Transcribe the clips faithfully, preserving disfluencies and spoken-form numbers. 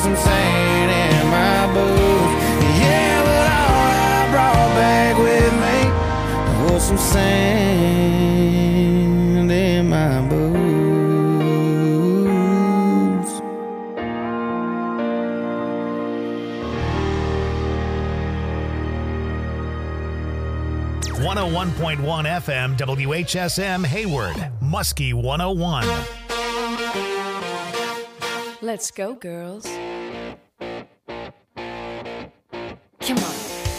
some sand in my boots. Yeah, but all I brought back with me was some sand in my boots. one oh one point one F M W H S M Hayward, Muskie one oh one. Let's go, girls. Come on.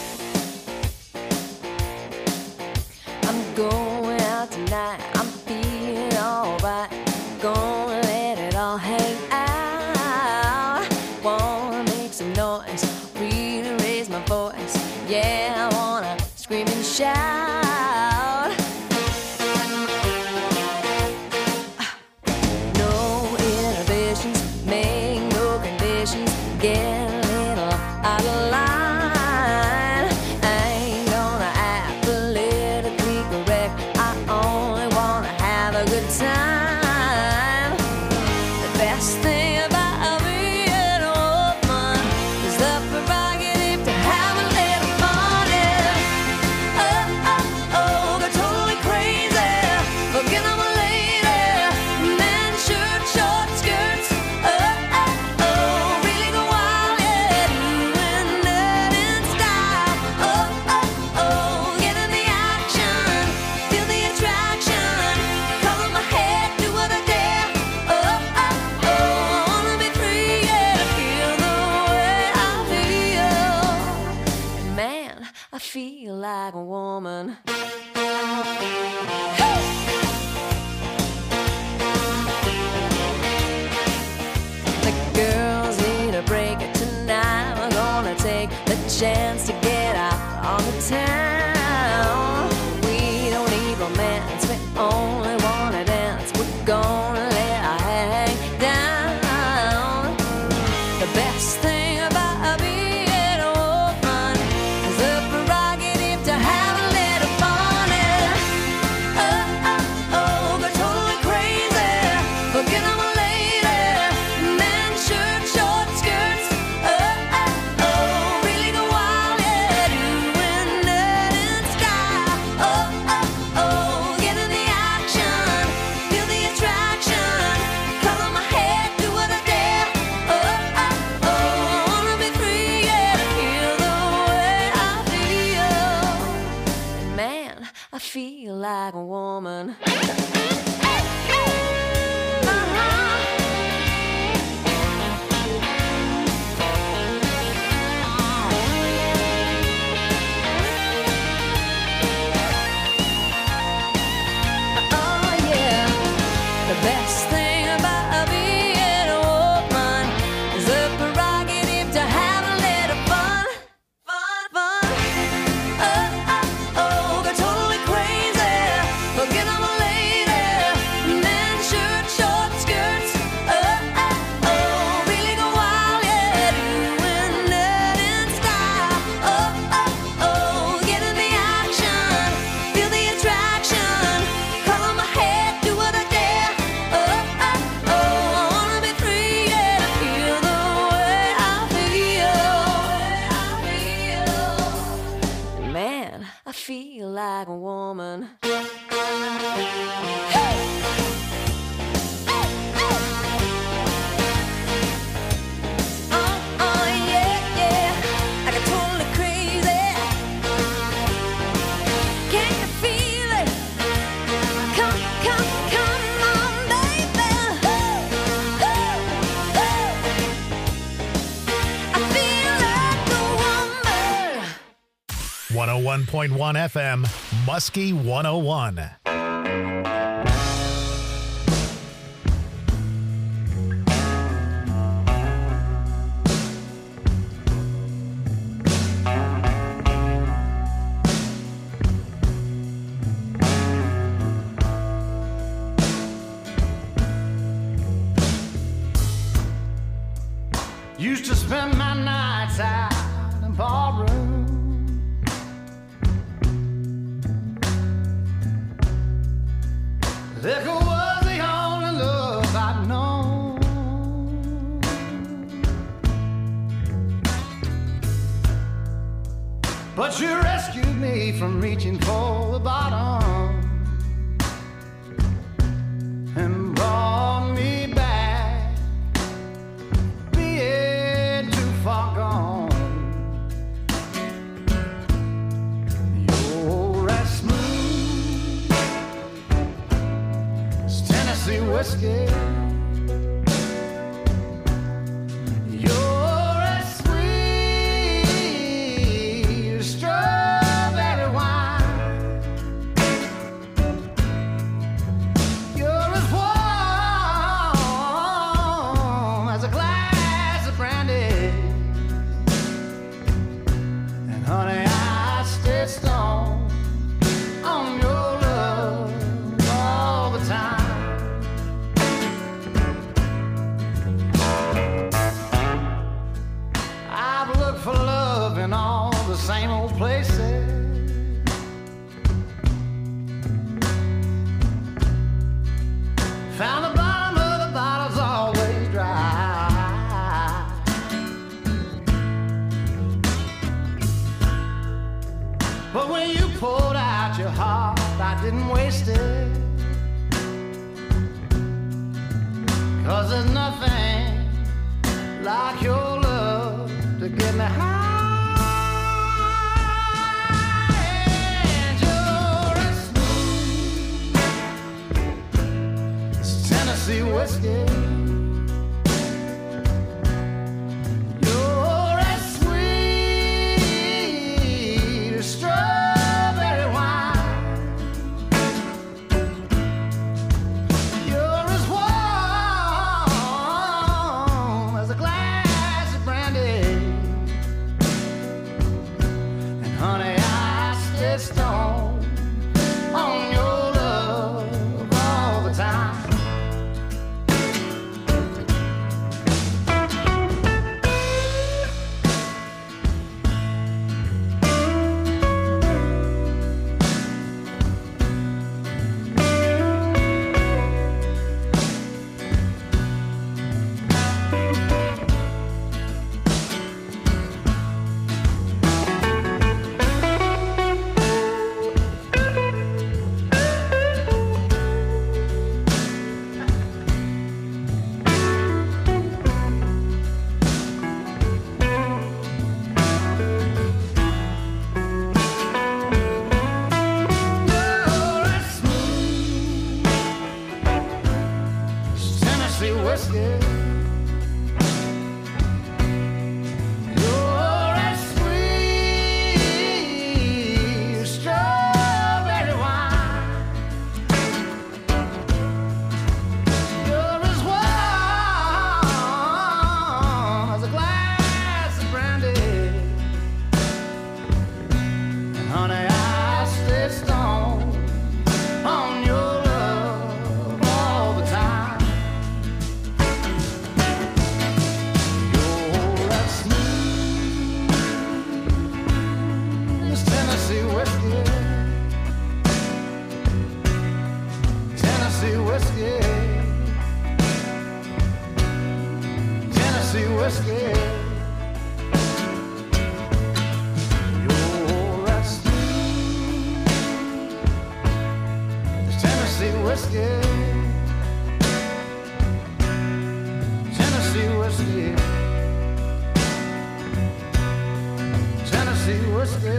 I'm going out tonight. I'm feeling alright. Gonna let it all hang out. Wanna make some noise, really raise my voice. Yeah, I wanna scream and shout. No inhibitions, make no conditions. Get a little out of line. I ain't gonna act politically correct. I only wanna have a good time. The best thing about being a woman is the prerogative to have a little fun. Yeah. Oh, oh, oh, go totally crazy. Forget I'm a lady. Men, shirt, short skirts. Oh, oh, oh, really go wild. Yeah, doing that in style. Oh, oh, oh, get in the action. Feel the attraction. Color my head, do what I dare. Oh, oh, oh, I wanna be free. Yeah, to feel the way I feel. And man, I feel like a woman. The girls need a break tonight. We're gonna take the chance to get out on the town. We don't need romance, we only wanna dance. We're gonna let our hair hang down. The best thing about being a woman is the prerogative to have a little fun. Yeah. Oh, oh, oh, go totally crazy. Forget I'm a lady. Men, shirt, short skirts. Oh, oh, oh, really go wild. Yeah, doing that in style. Oh, oh, oh, get in the action. Feel the attraction. Color my head, do what I dare. Oh, oh, oh, I wanna be free. Yeah, to feel the way I feel. And man, I feel like a woman. Oh yeah, the best thing about being a woman is the prerogative to have a little fun, fun, fun. Oh, oh, oh, go totally crazy. Forget I'm a lady. Men, shirt, short skirts. Oh, oh, oh, really go wild. Yeah, doing that in style. Oh, oh, oh, get in the action. Feel the attraction. Color my head, do what I dare. Oh, oh, oh, I wanna be free. Yeah, to feel the way I feel. Man, I feel like a woman. Oh, oh, yeah, yeah, I got totally crazy. Can you feel it? Come, come, come on, baby. Ooh, ooh, ooh. I feel like a woman. one oh one point one F M, Muskie one oh one. Used to spend my nights out in barroom. Liquor was the only love I'd known. But you rescued me from reaching for the bottom and brought me back, being too far gone. You're as smooth as Tennessee whiskey. You're as sweet as strawberry wine. You're as warm as a glass of brandy. And honey, I stay stoned on your love all the time. I've looked for love in all the same old places. Found the bottom of the bottle's always dry. But when you poured out your heart, I didn't waste it. 'Cause there's nothing like your love to get me high. And you're as smooth as Tennessee whiskey. You're as sweet as strawberry wine. You're as warm as a glass of brandy. And honey, I stay stoned on your love all the time. You're as smooth as Tennessee whiskey. You're as sweet as strawberry wine. You're as warm as a glass of brandy. And honey, I stay stoned on your love all the time. You're as smooth as Tennessee whiskey. Tennessee whiskey. Tennessee whiskey. You're as smooth as Tennessee whiskey. Tennessee whiskey. Tennessee whiskey.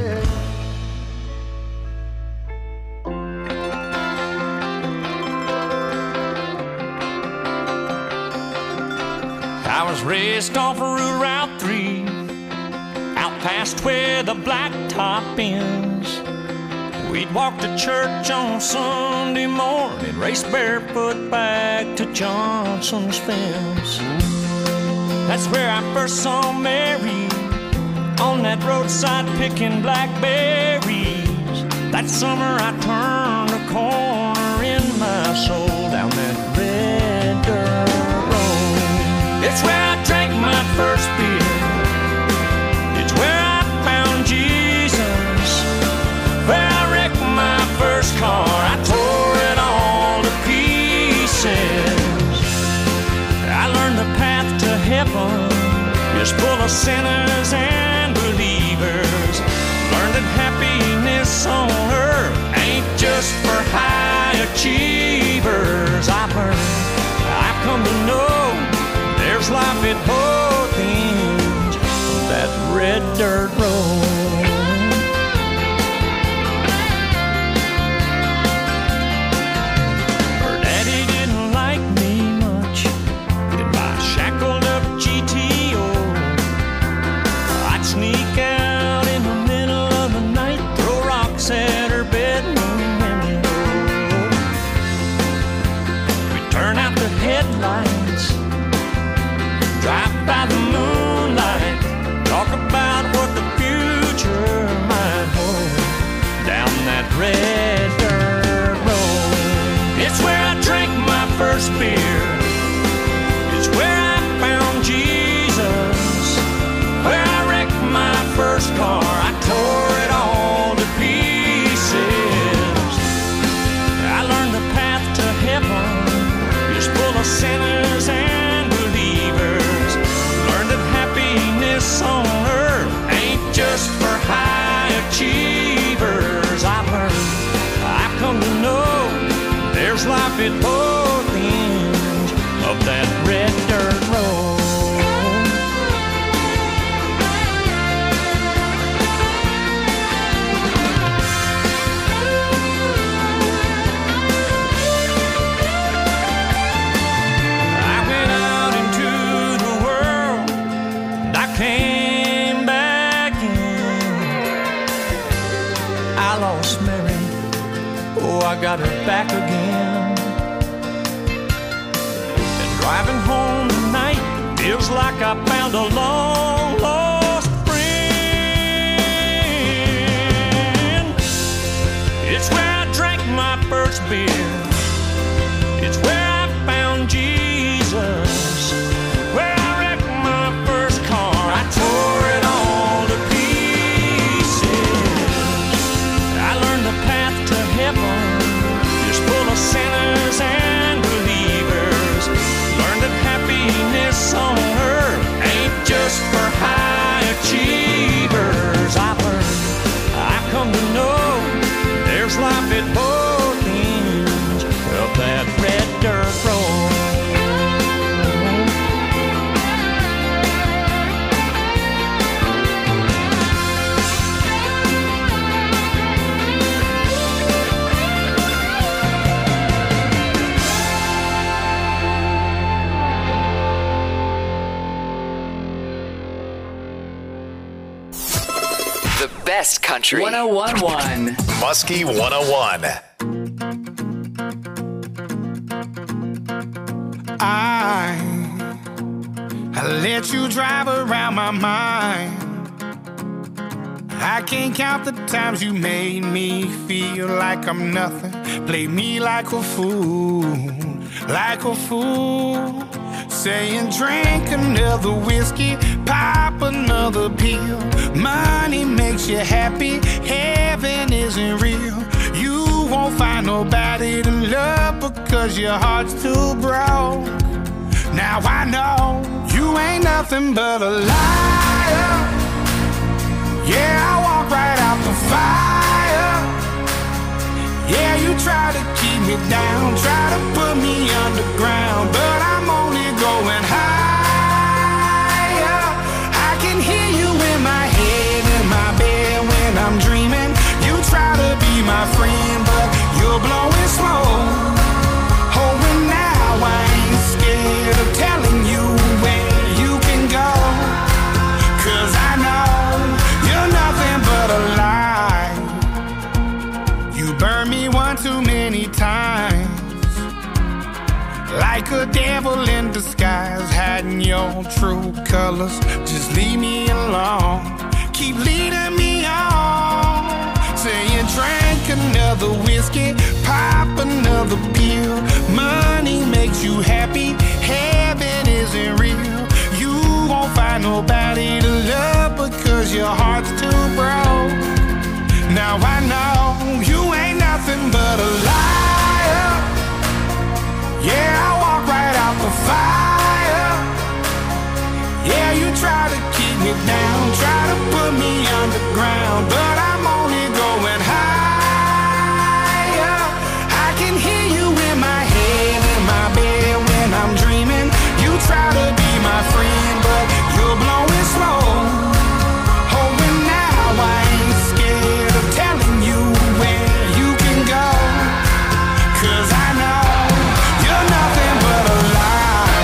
I was raised off of Route three, out past where the blacktop ends. We'd walk to church on Sunday morning, race barefoot back to Johnson's fence. That's where I first saw Mary, on that roadside picking blackberries. That summer I turned a corner in my soul down that red dirt road. It's where I drank my first beer. It's where I found Jesus. Where I wrecked my first car. I tore it all to pieces. I learned the path to heaven is full of sinners and believers. Learned that There's life at both ends of that red dirt road. I went out into the world and I came back in. I lost Mary, oh, I got her back again. And driving home tonight feels like I found a long lost friend. It's where I drank my first beer. It's where I found Jesus. Where I wrecked my first car. I tore it all to pieces. I learned the path to heaven is full of sinners and believers. Learned that happiness on earth ain't just for high achievers. I learned, I come to know there's life at both ends of that red dirt road. The best country. one oh one point one. Muskie one oh one. I, I let you drive around my mind. I can't count the times you made me feel like I'm nothing. Play me like a fool, like a fool. Saying drink another whiskey, pop another pill. Money makes you happy, heaven isn't real. You won't find nobody to love because your heart's too broke. Now I know you ain't nothing but a liar. Yeah, I walk right out the fire. Yeah, you try to keep me down, try to put me underground, but I'm only going higher. I can hear you in my head, in my bed when I'm dreaming. You try to be my friend, but you're blowing smoke. Oh, and now I ain't scared of telling you where you can go, 'cause I know you're nothing but a lie. You burned me one too many times, like a devil in disguise, hiding your true colors. Just leave me alone, keep leading me on. Saying drink another whiskey, pop another pill. Money makes you happy, heaven isn't real. You won't find nobody to love because your heart's too broke. Now I know you ain't nothing but a liar. Yeah, I walk right out the fire. Yeah, you try to keep me down, try to put me underground, but I'm only going higher. I can hear you in my head, in my bed when I'm dreaming. You try to be my friend, but you're blowing smoke. Oh, and now I ain't scared of telling you where you can go, 'cause I know you're nothing but a lie.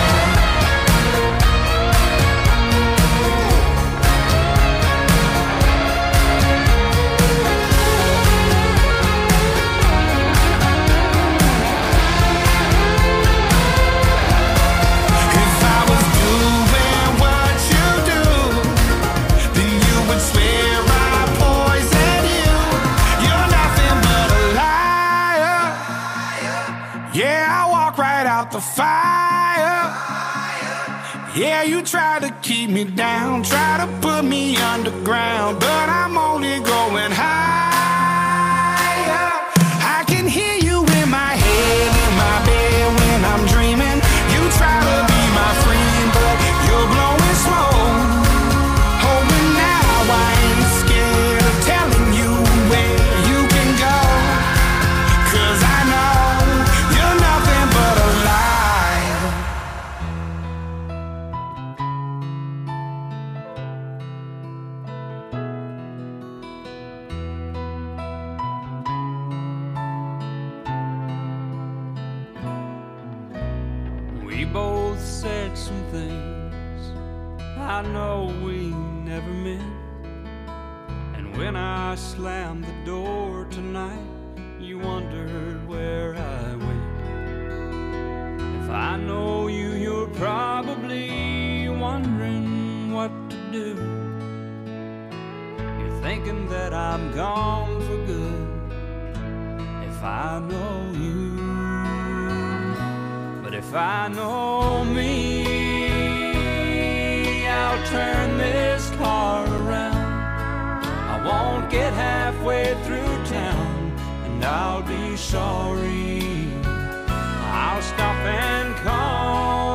If I was doing what you do, then you would swear I poisoned you. You're nothing but a liar. Yeah, I walk right out the fire. Yeah, you try to keep me down, try to put me underground, but I'm only going higher. I can hear you in my head, in my bed when I'm dreaming. You try to be my friend, but you're blowing smoke. Oh, and now I ain't scared of telling you where you can go, 'cause I know you're We both said some things I know we never meant. And when I slammed the door tonight, you wondered where I went. If I know you, you're probably wondering what to do. You're thinking that I'm gone for good. If I know you, but if I know me, I'll turn this car around. I won't get halfway through town, and I'll be sorry. I'll stop and call,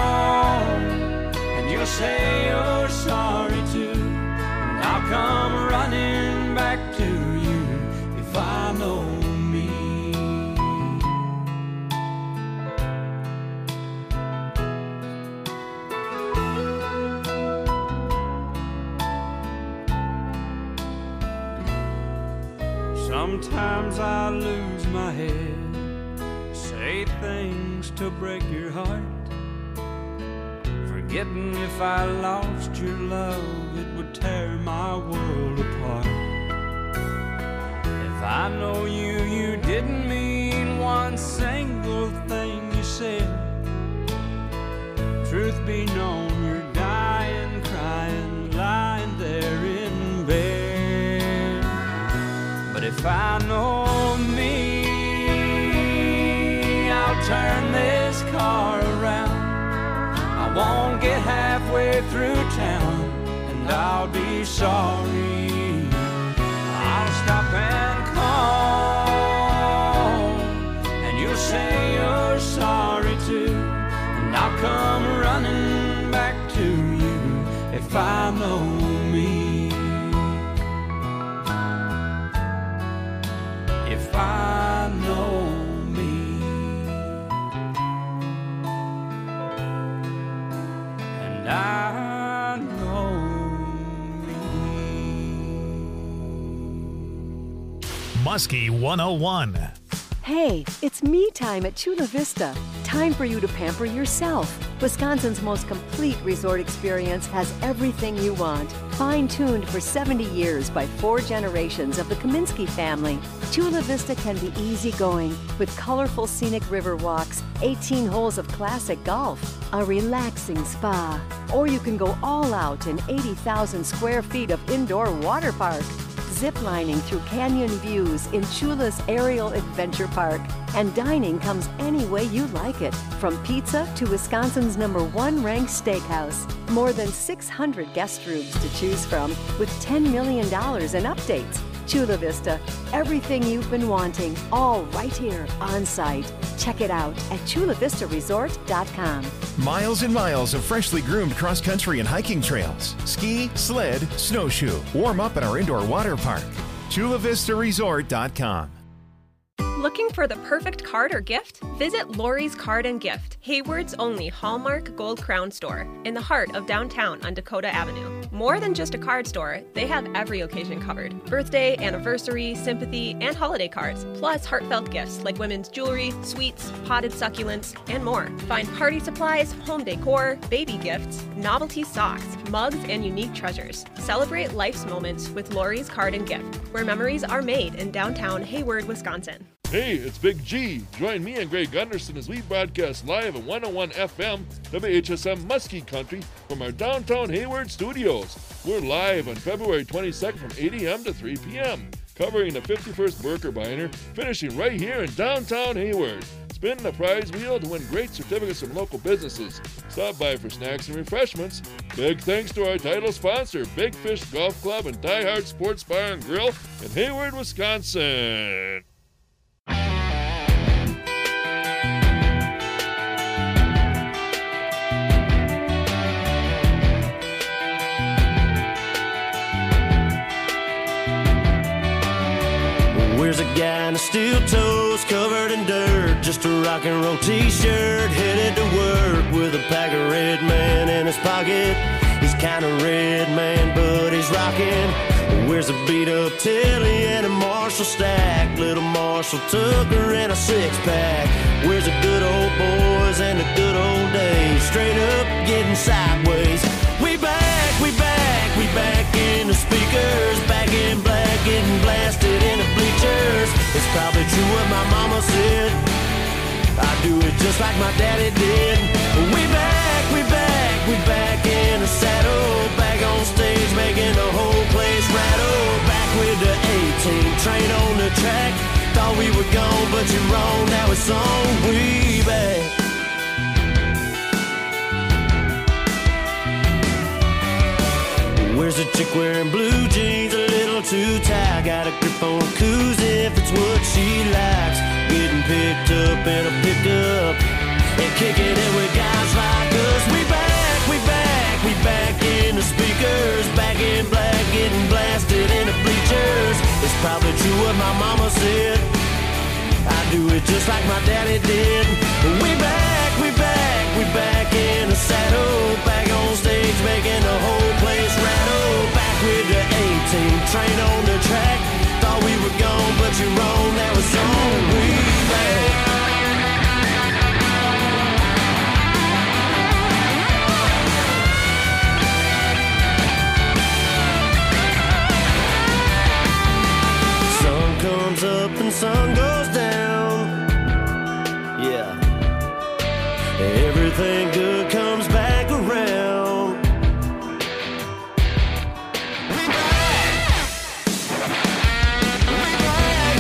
and you'll say you're sorry too, and I'll come running back to you if I know me. Sometimes I lose my head, say things to break your heart, forgetting if I lost your love, it would tear my world apart. If I know you, you didn't mean one single thing you said. Truth be known, you're dying, crying, lying there in bed. But if I know me, I'll turn this car around. I won't get halfway through town, and I'll be sorry. I'll stop and call, and you'll say you're sorry too, and I'll come running back to you if I know me. If I know me, and I know me. Muskie one oh one. Hey, it's me time at Chula Vista. Time for you to pamper yourself. Wisconsin's most complete resort experience has everything you want. Fine-tuned for seventy years by four generations of the Kaminsky family, Chula Vista can be easygoing with colorful scenic river walks, eighteen holes of classic golf, a relaxing spa, or you can go all out in eighty thousand square feet of indoor water park. Ziplining through canyon views in Chula's Aerial Adventure Park. And dining comes any way you like it, from pizza to Wisconsin's number one ranked steakhouse. More than six hundred guest rooms to choose from with ten million dollars in updates. Chula Vista, everything you've been wanting, all right here on site. Check it out at chula vista resort dot com. Miles and miles of freshly groomed cross-country and hiking trails. Ski, sled, snowshoe. Warm up at our indoor water park. chula vista resort dot com. Looking for the perfect card or gift? Visit Lori's Card and Gift, Hayward's only Hallmark Gold Crown store in the heart of downtown on Dakota Avenue. More than just a card store, they have every occasion covered. Birthday, anniversary, sympathy, and holiday cards, plus heartfelt gifts like women's jewelry, sweets, potted succulents, and more. Find party supplies, home decor, baby gifts, novelty socks, mugs, and unique treasures. Celebrate life's moments with Lori's Card and Gift, where memories are made in downtown Hayward, Wisconsin. Hey, it's Big G. Join me and Greg Gunderson as we broadcast live at one oh one F M, W H S M Muskie Country from our downtown Hayward studios. We're live on February twenty-second from eight a.m. to three p.m., covering the fifty-first Birkebeiner, finishing right here in downtown Hayward. Spin the prize wheel to win great certificates from local businesses. Stop by for snacks and refreshments. Big thanks to our title sponsor, Big Fish Golf Club and Die Hard Sports Bar and Grill in Hayward, Wisconsin. Where's a guy in a steel toes covered in dirt, just a rock and roll t-shirt, headed to work with a pack of Red Man in his pocket. He's kind of red, man, but he's rocking. Where's a beat up Tilly and a Marshall stack, little Marshall Tucker and a six pack. Where's the good old boys and the good old the speakers, back in black, getting blasted in the bleachers. It's probably true what my mama said. I do it just like my daddy did. We back, we back, we back in the saddle, back on stage making the whole place rattle. Back with the A-team, train on the track. Thought we were gone, but you're wrong. Now it's on. We back. Where's the chick wearing blue jeans, a little too tight? Got a grip on her koozie if it's what she likes. Getting picked up in a pickup and kicking it with guys like us. We back, we back, we back in the speakers, back in black, getting blasted in the bleachers. It's probably true what my mama said. I do it just like my daddy did. We back, we back, we back in the saddle, back on stage making the whole place rattle. Back with the A-team, train on the track. Thought we were gone, but you're wrong. That was on. We back. Sun comes up and sun goes down. Yeah. Everything good comes back around. We back. We back.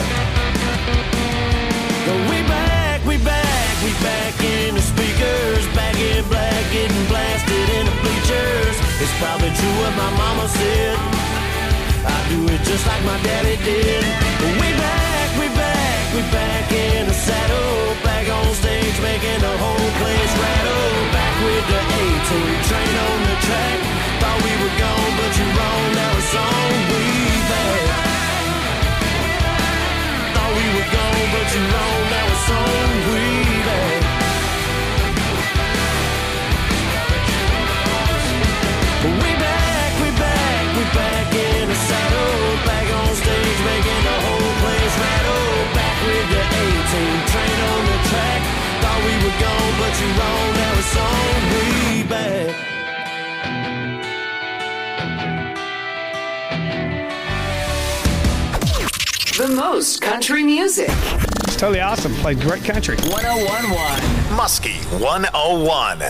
We back, we back, we back in the speakers, back in black, getting blasted in the bleachers. It's probably true what my mama said. I do it just like my daddy did. We back, we back, we back in the saddle, back on stage making the whole place rattle. Back with the A-team, train on the track. Thought we were gone, but you're wrong. Now it's on. We back. Thought we were gone, but you're wrong. Now it's on. We back. We back, we back, we back in the saddle, back on stage making the whole place rattle. Back with the A-team, train on the track. Thought we were gone, but you're wrong. Now it's on. We back. The most country music. It's totally awesome. Played great country. one oh one point one Muskie one oh one.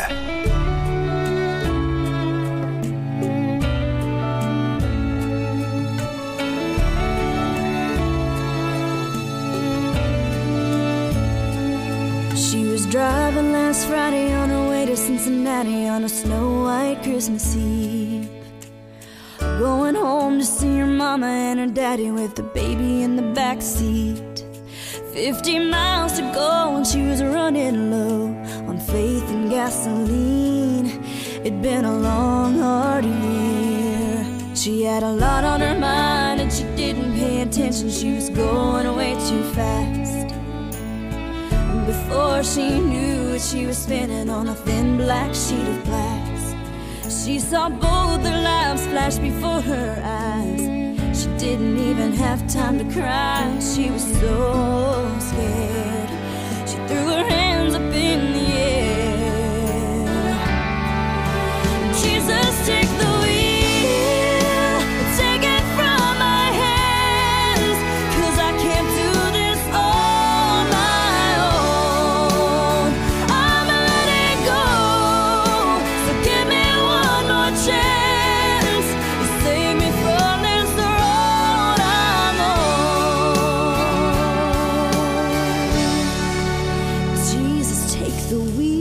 She was driving last Friday on her way to Cincinnati on a snow-white Christmas Eve. Going home to see her mama and her daddy with the baby in the back seat. Fifty miles to go and she was running low on faith and gasoline. It'd been a long, hard year. She had a lot on her mind and she didn't pay attention. She was going way too fast. Before she knew it, she was spinning on a thin black sheet of glass. She saw both their lives flash before her eyes. She didn't even have time to cry. She was so scared. She threw her hands up in the air. Jesus, take the wheel, take it from my hands, 'cause I can't do this on my own. I'm letting go, so give me one more chance. You save me from this road I'm on. Jesus, take the wheel.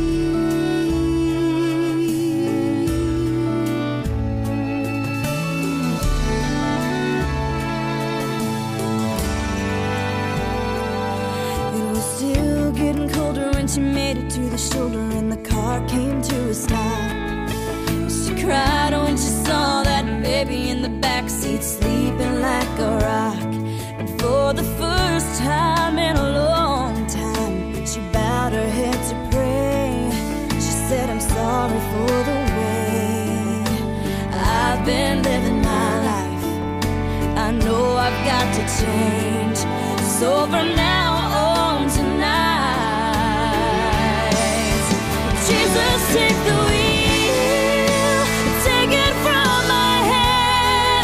It was still getting colder when she made it to the shoulder and the car came to a stop. She cried when she saw that baby in the backseat sleeping like a rock. And for the first time in a long time, she bowed her head to pray. She said, I'm sorry for the way I've been living my life. I know I've got to change. So from now on tonight, Jesus, take the wheel, take it from my hands.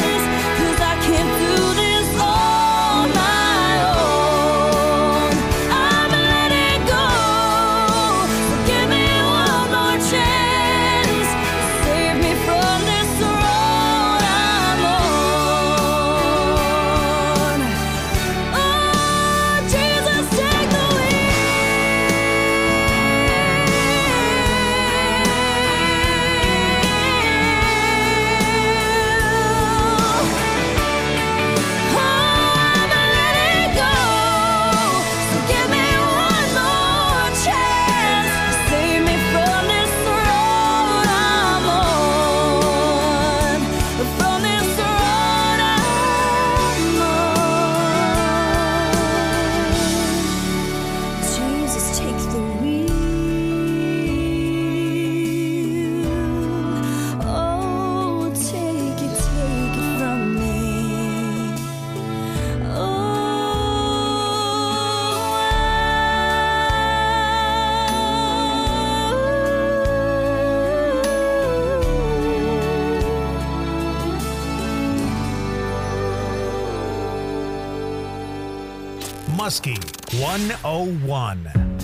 Muskie one oh one.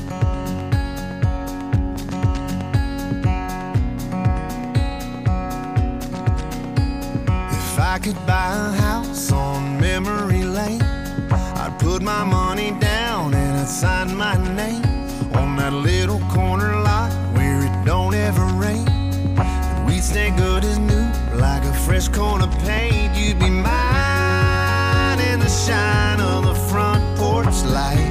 If I could buy a house on memory lane, I'd put my money down and I'd sign my name on that little corner lot where it don't ever rain. And we'd stay good as new, like a fresh coat of paint. You'd be mine in the shine of the front porch light.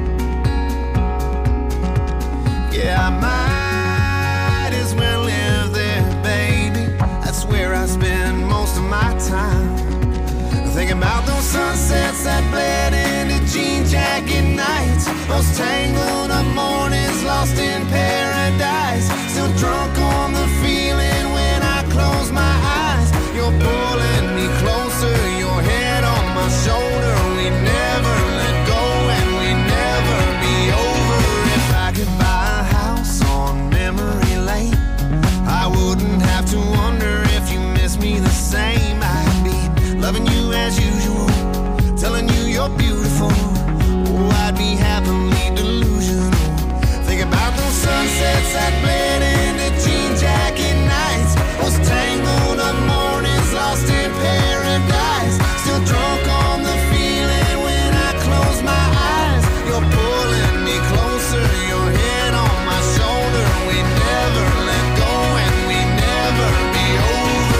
Yeah, I might as well live there, baby. That's where I spend most of my time. Thinking about those sunsets that bled into jean jacket nights, those tangled up mornings lost in paradise. Still drunk on the feeling when I close my eyes. You're pulling me closer, your head on my shoulder. We never let go and we never be over. If I could buy a house on memory lane, I wouldn't have to wonder if you miss me the same. I'd be loving you as usual, telling you you're beautiful. Oh, I'd be happily delusional. Think about those sunsets that bled into jean jacket nights, those tangled up mornings lost in paradise. Still drunk on the feeling when I close my eyes. You're pulling me closer, your head on my shoulder. We never let go and we never be over.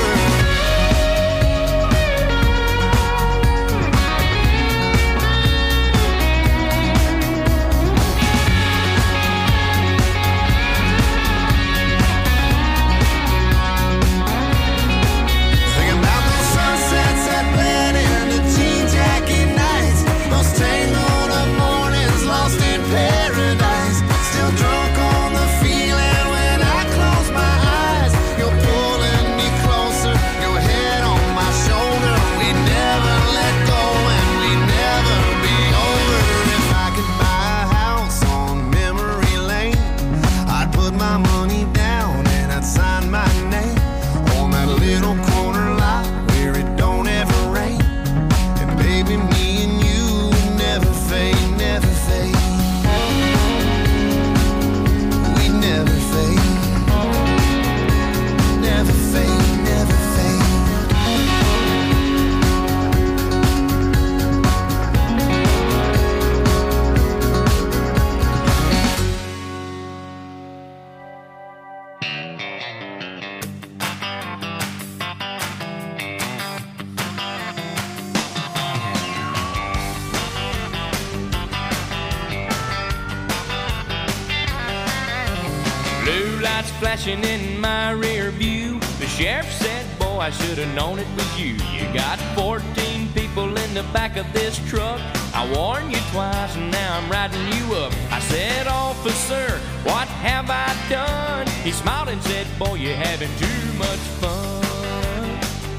Flashing in my rear view, the sheriff said, boy, I should have known it was you. You got fourteen people in the back of this truck. I warned you twice and now I'm riding you up. I said, officer, what have I done? He smiled and said, boy, you're having too much fun.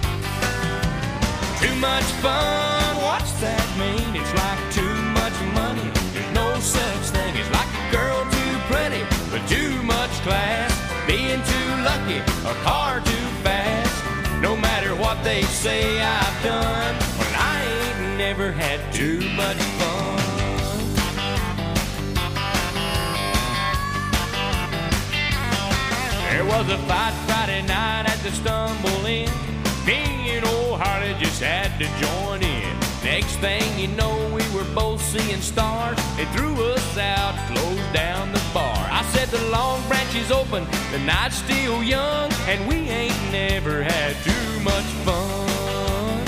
Too much fun, what's that mean? It's like too much money. There's no such thing as like a girl too pretty, but too much class. Being too lucky, a car too fast. No matter what they say I've done, well, I ain't never had too much fun. There was a fight Friday night at the Stumble Inn. Me and old Harley just had to join in. Next thing you know, we were both seeing stars. They threw us out, closed down the bar. I said the Long Branch is open, the night's still young, and we ain't never had too much fun.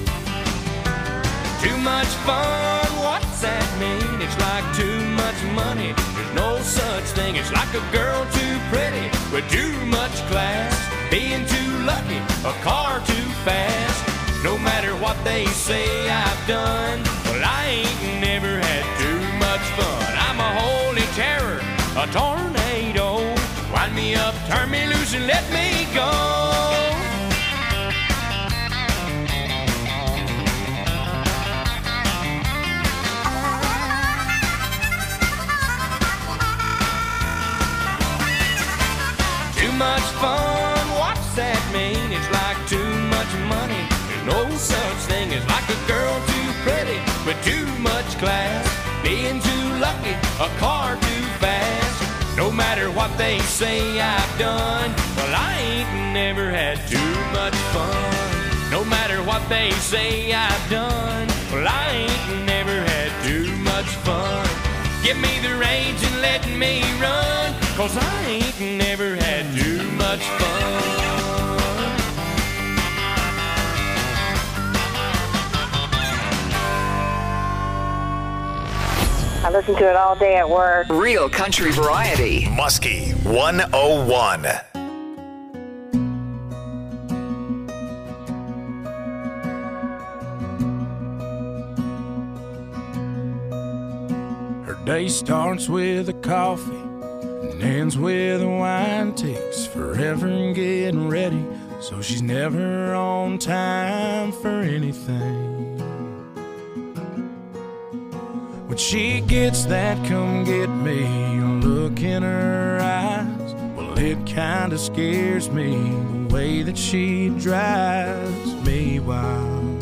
Too much fun, what's that mean? It's like too much money. There's no such thing as like a girl too pretty with too much class. Being too lucky, a car too fast. No matter what they say I've done, well, I ain't never had too much fun. I'm a holy terror, a tornado. Wind me up, turn me loose, and let me go. Too much fun, what's that mean? It's like too much money. There's no such thing as like a girl too pretty with too much class. being too lucky, a car too fast. No matter what they say I've done, well, I ain't never had too much fun. No matter what they say I've done, well, I ain't never had too much fun. Give me the reins and let me run, 'cause I ain't never had too much fun. I listen to it all day at work. Real country variety. Muskie one oh one. Her day starts with a coffee and ends with a wine. Takes forever in getting ready, so she's never on time for anything. When she gets that come get me look in her eyes, well, it kinda scares me the way that she drives me wild.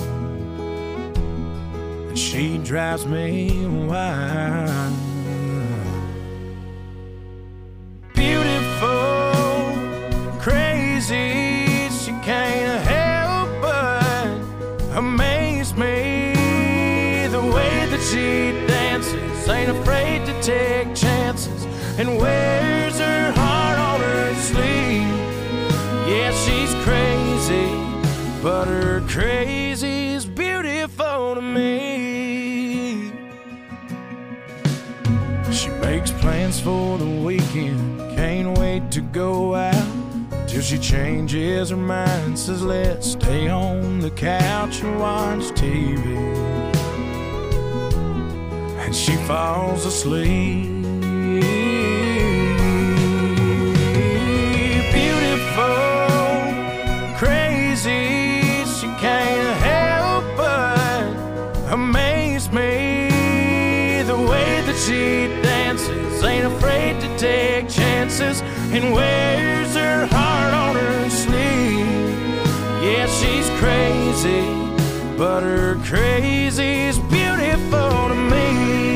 And she drives me wild. Beautiful, crazy, she can't help but amaze me. The way that she dances, ain't afraid to take chances, and wears her heart on her sleeve. Yeah, she's crazy, but her crazy's beautiful to me. She makes plans for the weekend, can't wait to go out, till she changes her mind, says let's stay on the couch and watch T V. And she falls asleep. Beautiful, crazy, she can't help but amaze me. The way that she dances, ain't afraid to take chances, and wears her heart on her sleeve. Yeah, she's crazy, but her crazy's beautiful to me.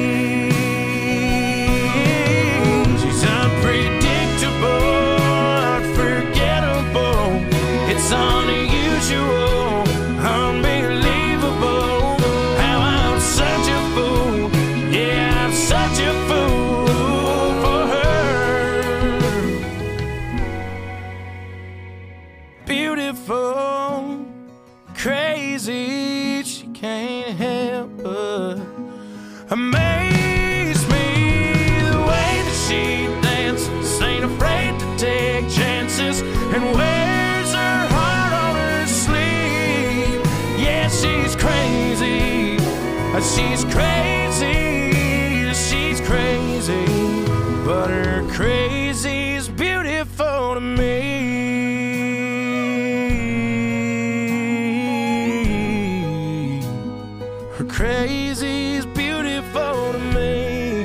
She's unpredictable, unforgettable. It's unusual, unbelievable. How I'm such a fool. Yeah, I'm such a fool for her. Beautiful, crazy, she can't help but amaze me. The way that she dances, ain't afraid to take chances, and wears her heart on her sleeve. Yeah, she's crazy, she's crazy, she's crazy, but her crazy's beautiful to me. Crazy's beautiful to me.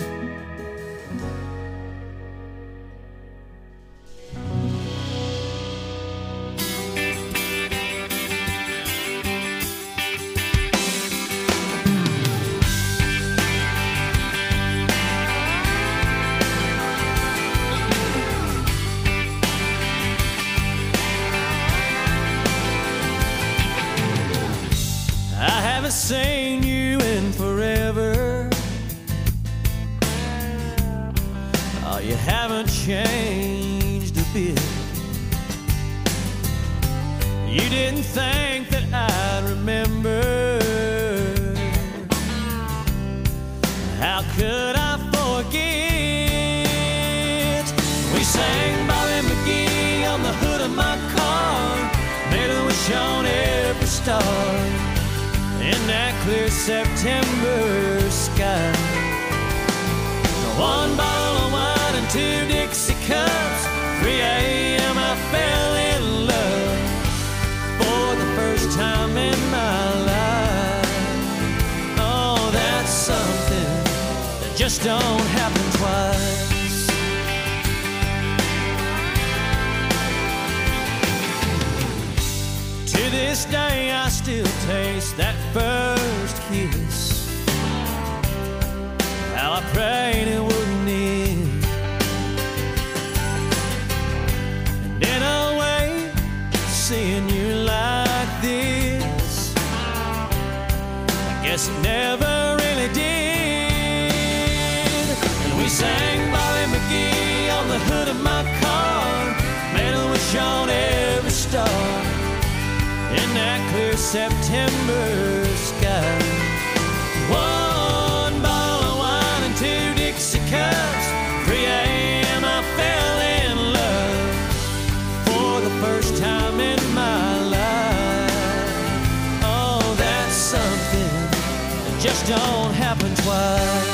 I haven't seen you in forever. Oh, you haven't changed a bit. You didn't think that I'd remember. How could I forget? We sang Bobby McGee on the hood of my car, made a wish on every star in that clear September sky. One bottle of wine and two Dixie cups. three a.m. I fell in love for the first time in my life. Oh, that's something that just don't happen twice. To this day I still taste that first kiss. how I prayed it wouldn't end. And in a way, seeing you like this, I guess it never really did. And we sang Bobby McGee on the hood of my car, made a wish on every star in that clear September sky. One bottle of wine and two Dixie cups, three a.m. I fell in love for the first time in my life. Oh, that's something that just don't happen twice.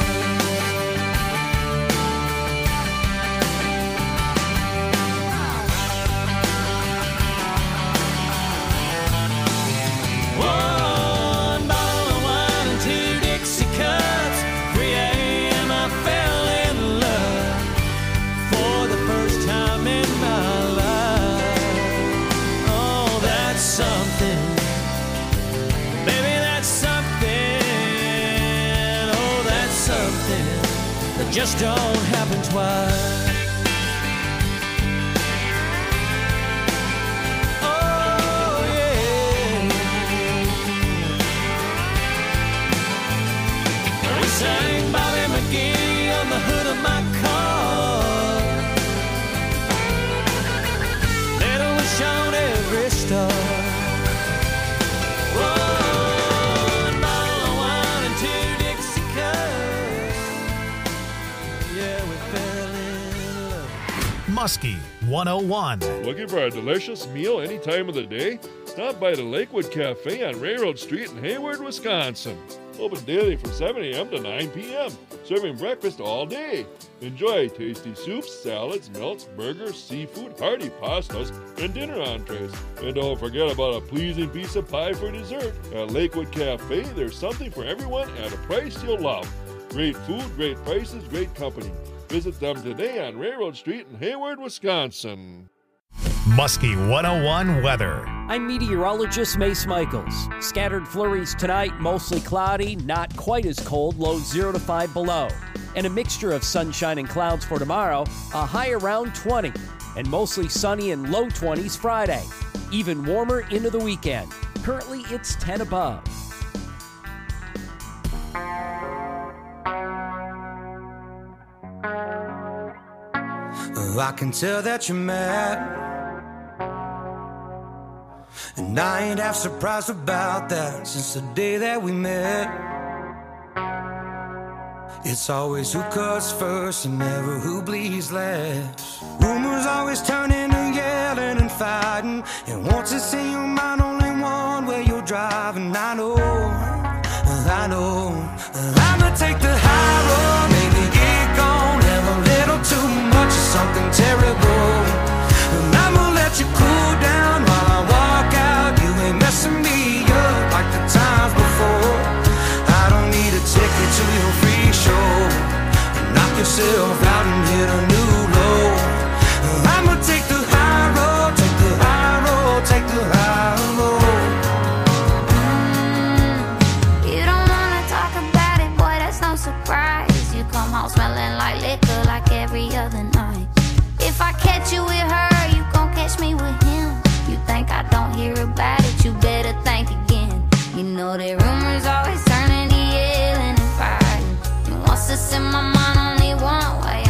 Just don't happen twice. Oh, yeah. We sang Bobby McGee on the hood of my car, made a wish on every star. Muskie one oh one. Looking for a delicious meal any time of the day? Stop by the Lakewood Cafe on Railroad Street in Hayward, Wisconsin. Open daily from seven a.m. to nine p.m. Serving breakfast all day. Enjoy tasty soups, salads, melts, burgers, seafood, hearty pastas, and dinner entrees. And don't forget about a pleasing piece of pie for dessert. At Lakewood Cafe, there's something for everyone at a price you'll love. Great food, great prices, great company. Visit them today on Railroad Street in Hayward, Wisconsin. Muskie one oh one weather. I'm meteorologist Mace Michaels. Scattered flurries tonight, mostly cloudy, not quite as cold, low zero to five below. And a mixture of sunshine and clouds for tomorrow, a high around twenty. And mostly sunny and low twenties Friday. Even warmer into the weekend. Currently, it's ten above. I can tell that you're mad, and I ain't half surprised about that. Since the day that we met, it's always who cuts first and never who bleeds last. Rumors always turn into yelling and fighting, and once it's in your mind, only one way you're driving. I know, I know, I'ma take the high road, maybe get gone, have a little too much of something terrible, and I'ma let you cool down while I walk out. You ain't messing me up like the times before. I don't need a ticket to your free show. Knock yourself out and hit a new low. I'ma take the high road, take the high road, take the high road. You don't wanna talk about it, boy, that's no surprise. You come home smelling like liquor like every other night. If I catch you with her, you gon' catch me with him. You think I don't hear about it, you better think again. You know that rumors always turn into yelling and fighting, and once it's in my mind, only one way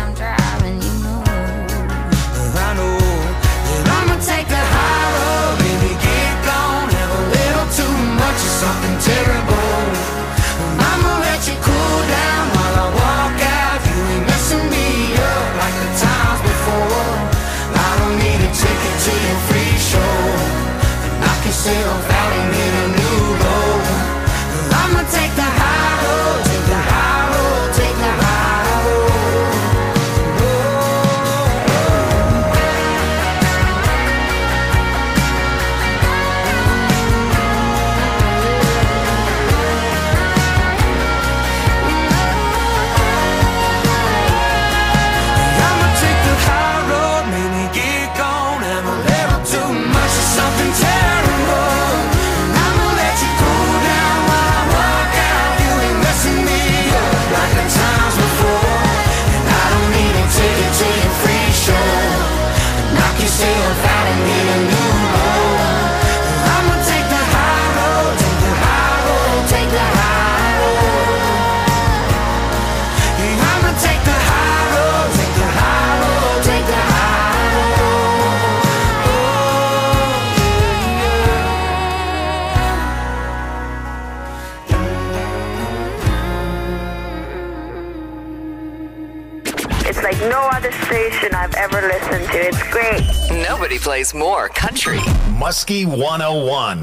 other station I've ever listened to. It's great. Nobody plays more country. Muskie one oh one.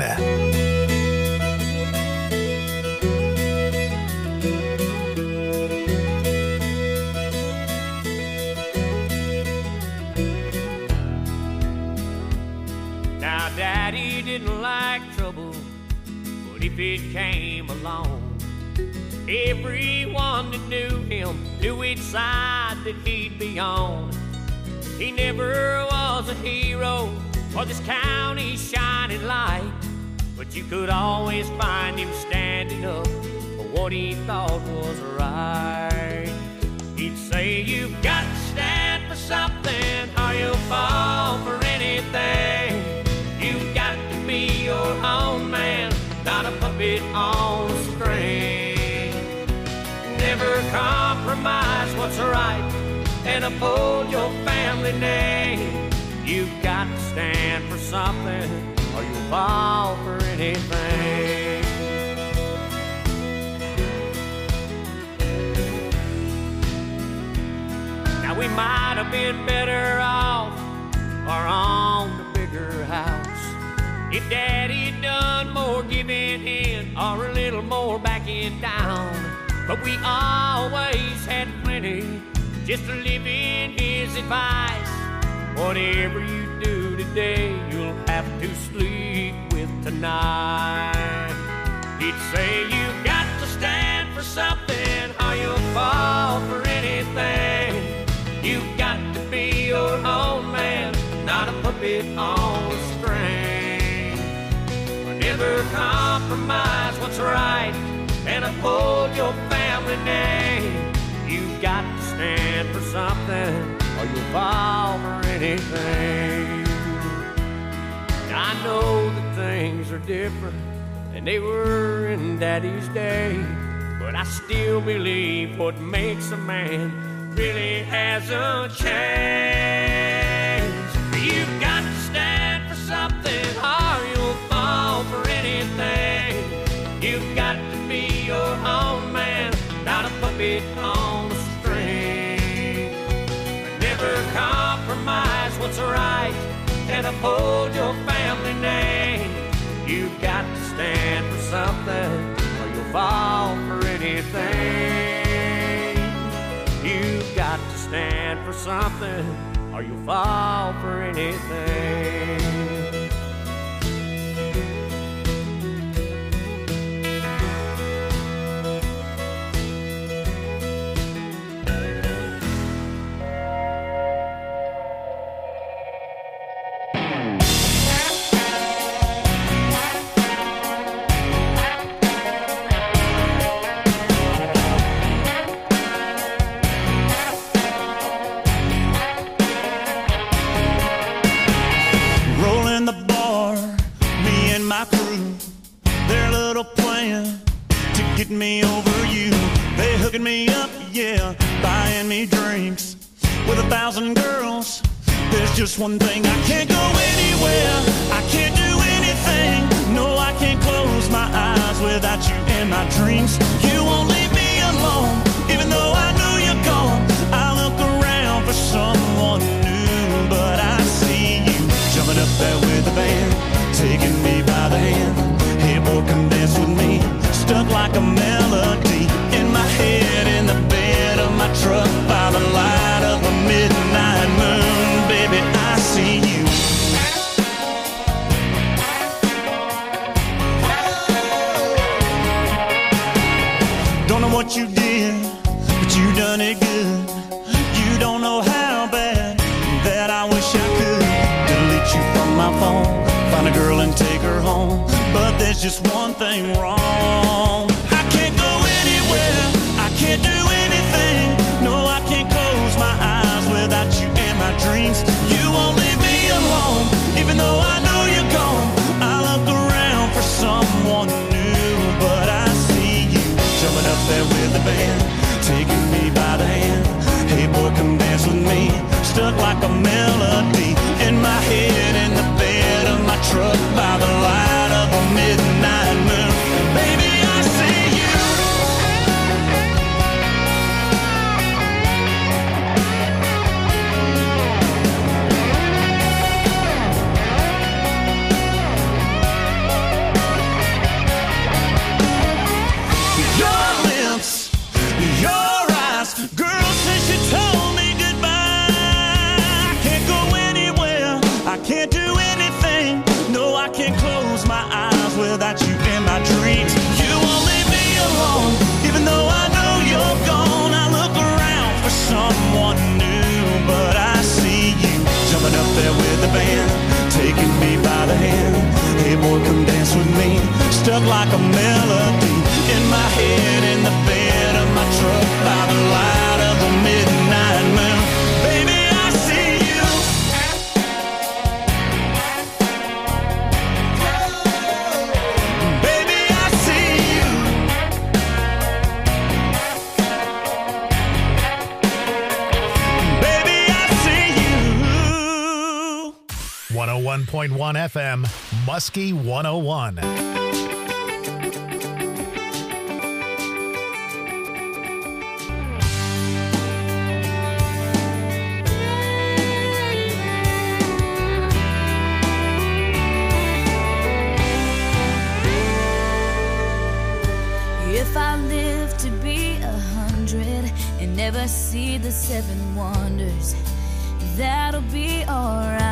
Now, Daddy didn't like trouble, but if it came along, everyone that knew him knew which side that he'd be on. He never was a hero or this county's shining light, but you could always find him standing up for what he thought was right. He'd say, you've got to stand for something or you'll fall for anything. You've got to be your own man, not a puppet on a string. Never compromise what's right and uphold your family name. You've got to stand for something or you'll fall for anything. Now we might have been better off or on the bigger house if Daddy'd done more giving in or a little more backing down. But we always had plenty just to live in his advice. Whatever you do today, you'll have to sleep with tonight. He'd say, you've got to stand for something or you'll fall for anything. You've got to be your own man, not a puppet on a string. Never compromise what's right and uphold your family name. You've got to stand for something or you'll fall for anything. I know that things are different than they were in Daddy's day, but I still believe what makes a man really hasn't changed. You've got to stand for something or you'll fall for anything. You've got to be your own man, not a puppet on a string. Never compromise what's right and uphold your family name. You've got to stand for something or you'll fall for anything. You've got to stand for something or you'll fall for anything. Me over you, they hooking me up, yeah, buying me drinks with a thousand girls. There's just one thing, I can't go anywhere, I can't do anything. No, I can't close my eyes without you in my dreams. You won't leave me alone, even though I know you're gone. I look around for someone new, but I see you jumping up there with the band, taking me by the hand. Hey boy, come dance with me. Stuck like a melody in my head, in the bed of my truck, by the light of a midnight moon. Baby, I see you. Don't know what you did, but you done it good. You don't know how bad that I wish I could delete you from my phone, find a girl and take her home. But there's just one thing wrong. I can't go anywhere, I can't do anything. No, I can't close my eyes without you in my dreams. You won't leave me alone, even though I know you're gone. I look around for someone new, but I see you jumping up there with the band, taking me by the hand. Hey boy, come dance with me. Stuck like a melody in my head, in the bed of my truck, by the light of a midnight moon. Baby, I see you. like a melody in my head, in the bed of my truck, by the light of the midnight moon. Baby, I see you. Baby, I see you. Baby, I see you. one oh one point one F M, Muskie one oh one. If I live to be a hundred and never see the seven wonders, that'll be alright.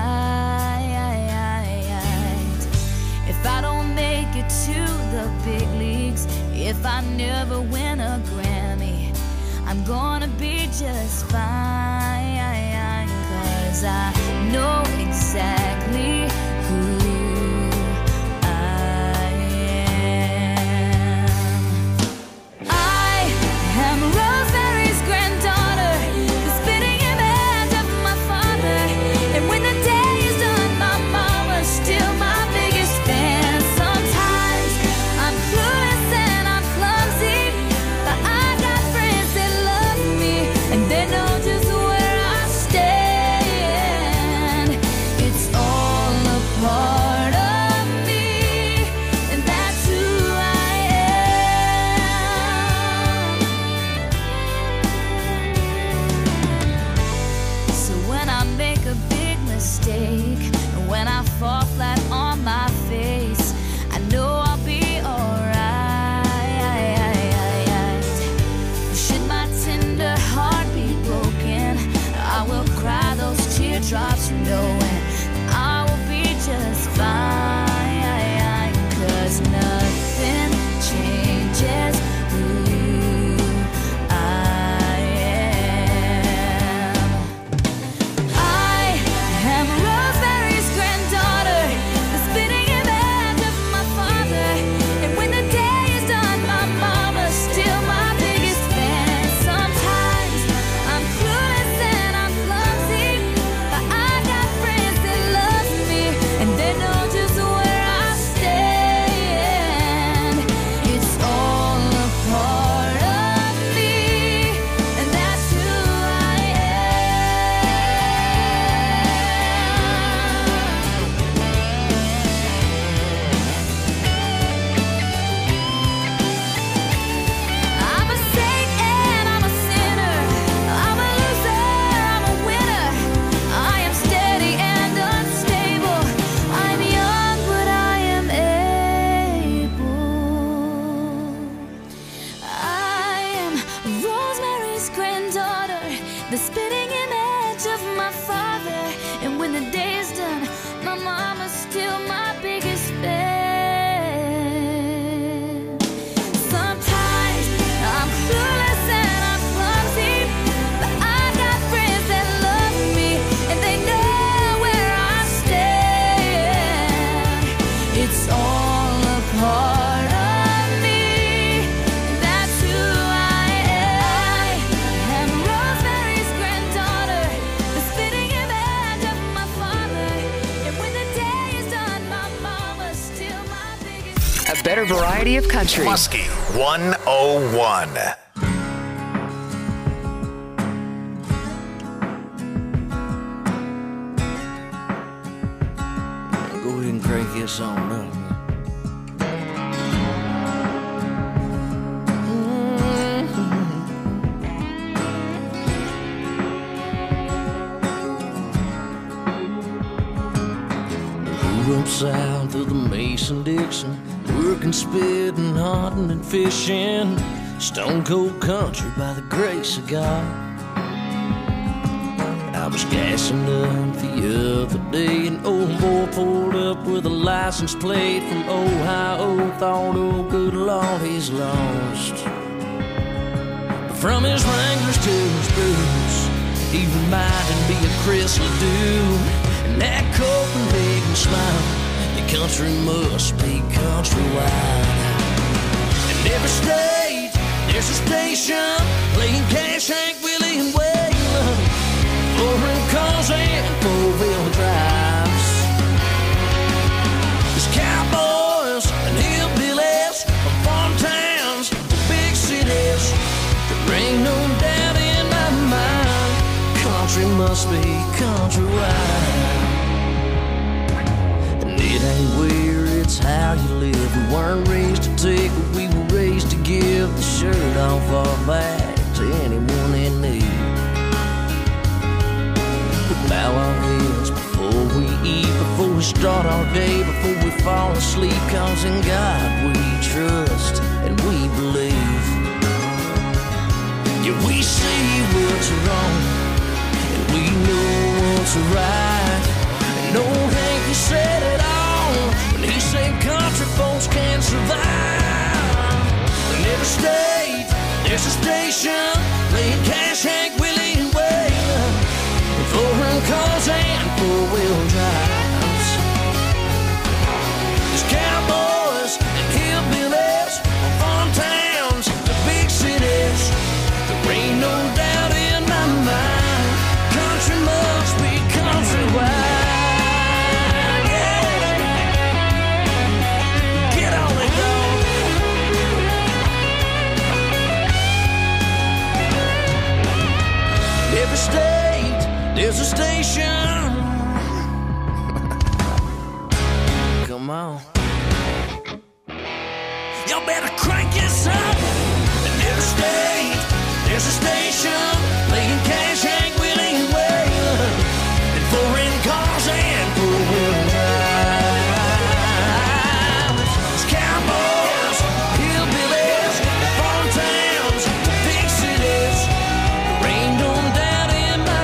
If I don't make it to the big leagues, if I never win a Grammy, I'm gonna be just fine, 'cause I know exactly who I am. I am Rosemary's granddaughter, the spitting image of my father, and when the day is done, my mama's still my biggest fan. Sometimes I'm clueless and I'm clumsy, but I got friends that love me, and they know just where I stand. It's all a part of me, and that's who I am. So when I make a big mistake, and when I fall flat on my face, I know I'll be alright. Should my tender heart be broken, I will cry those teardrops knowing I will be just fine, 'cause nothing changes who I am. I am Rosemary's granddaughter, the spitting image of my father, and when the day is done, my mama's still my biggest fan. Sometimes I'm clueless and I'm clumsy, but I got friends that love me, and they know just where I stand. It's all a part of me, and that's who I I'm a saint and I'm a sinner. I'm a loser, I'm a winner. I am steady and unstable. I'm young, but I am able. I am Rosemary's granddaughter, the spitting image of my father, and when the day is done, my mama's still my biggest fan. Sometimes I'm clueless and I'm clumsy, but I got friends that love me, and they know where I stand. It's all a part of me, and that's who I am. I am Rosemary's granddaughter, the spitting image of my father, and when the day is done, my mama's still my biggest. A better variety of country. Muskie one oh one. Go ahead and crank this on up. Grew up south of the Mason-Dixon, working, spitting, hunting, and fishing. Stone cold country by the grace of God. I was gassing up the other day, an old boy pulled up with a license plate from Ohio. Thought, oh good Lord, he's lost. But from his Wranglers to his boots, he reminded me of Chris Ledoux. And that Copenhagen smile, the country must be countrywide. In every state, there's a station playing Cash, Hank Willie, and Waylon. Foreign cars and four-wheel drives. There's cowboys and hillbillies from farm towns to big cities. There ain't no doubt in my mind, country must be countrywide. And it ain't where, it's how you live. We weren't raised to take, but we were raised to give the shirt off our back to anyone in need. We bow our heads before we eat, before we start our day, before we fall asleep, cause in God we trust and we believe. Yeah, we see what's wrong and we know what's right. And old Hank, he said it all when he said country folks can't survive. In every state, there's a station playing Cash, Hank Willie, and Waylon. Foreign cars and four-wheel drives. There's cowboys and hillbillies from farm towns to big cities. There ain't no doubt in my mind, country must be countrywide. Every state, there's a station. Come on. Y'all better crank this up. In every state, there's a station playing Cash, Hank Willie, and Waylon. And foreign cars and four-wheel drives. There's cowboys, hillbillies, farm towns, big cities. There ain't no doubt in my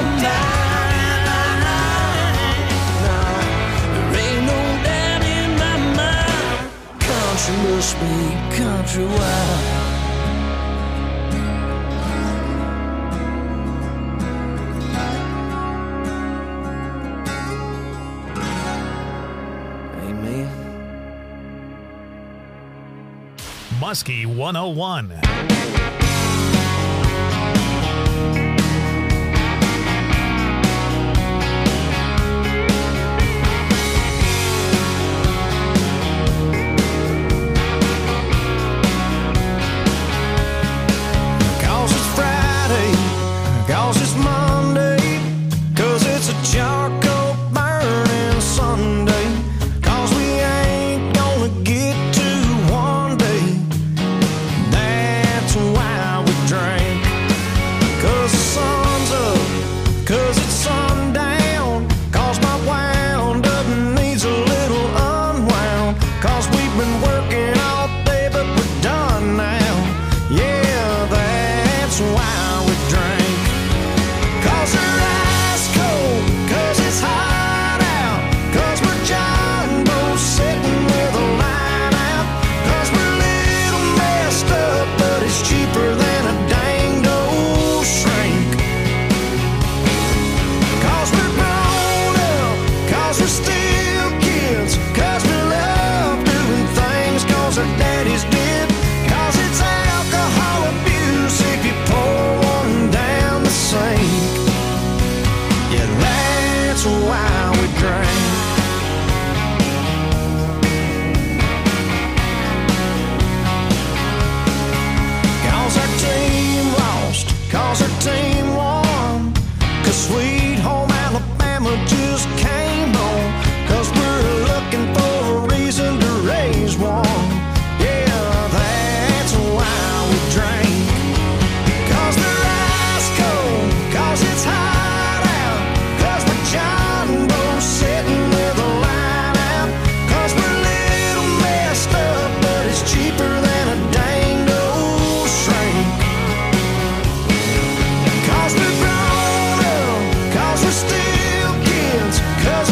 mind. No, there ain't no doubt in my mind. Country must be countrywide. Amen. Muskie one oh one. Cause it's Friday, cause it's Monday, cause it's a charcoal burning Sunday, cause we ain't gonna get to one day. That's why we drink. Cause the sun's up, cause it's sundown, cause my wound up needs a little unwound, cause we've been working all day but we're done now. Yeah, that's why we drink. Cause they're ice cold, cause it's hot out, cause we're jumbo sitting with a line out, cause we're a little messed up, but it's cheaper than a danged old shrink. Cause we're grown up, cause we're still kids, cause we love doing things cause our daddies did, cause it's alcohol abuse if you pour one down the sink. Yeah, that's why we drink. Cause our team lost, cause our team won, cause Sweet Home Alabama just came home, cause we're looking for a reason to raise one. Yeah, that's why we drink. Cause they're ice cold, cause it's hot out, cause we're jumbo sitting with a line out, cause we're a little messed up, but it's cheaper than a danged old shrink. Cause we're grown up, cause we're still kids, cause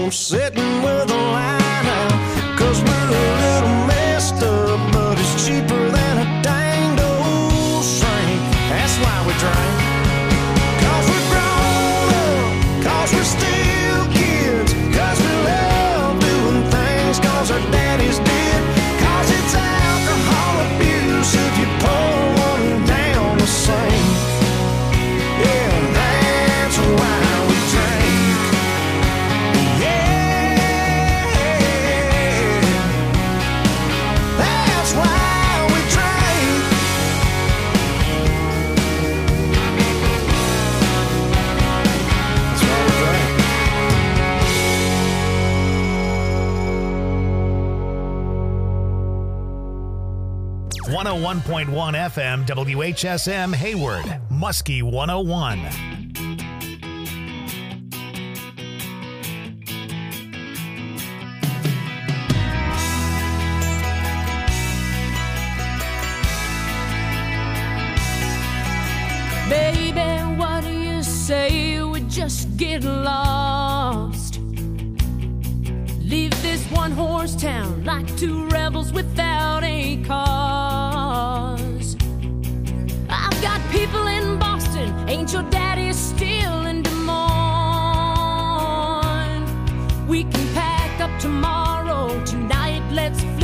I'm sitting with a line out, 'cause we're a little messed up, but it's cheaper than a danged old shrink. That's why we drink. 'Cause we're grown up, 'cause we're still kids, 'cause we love doing things 'cause our daddies did. 'Cause it's alcohol abuse if you pour one down the sink. Yeah, that's why we drink. Yeah, that's why we drink. That's why we drink. one oh one point one F M W H S M Hayward, Muskie one oh one. Baby, what do you say we just get lost? Leave this one horse town like two rebels without a cause. I've got people in Boston, ain't your daddy still in Des Moines? We can pack up tomorrow, tonight let's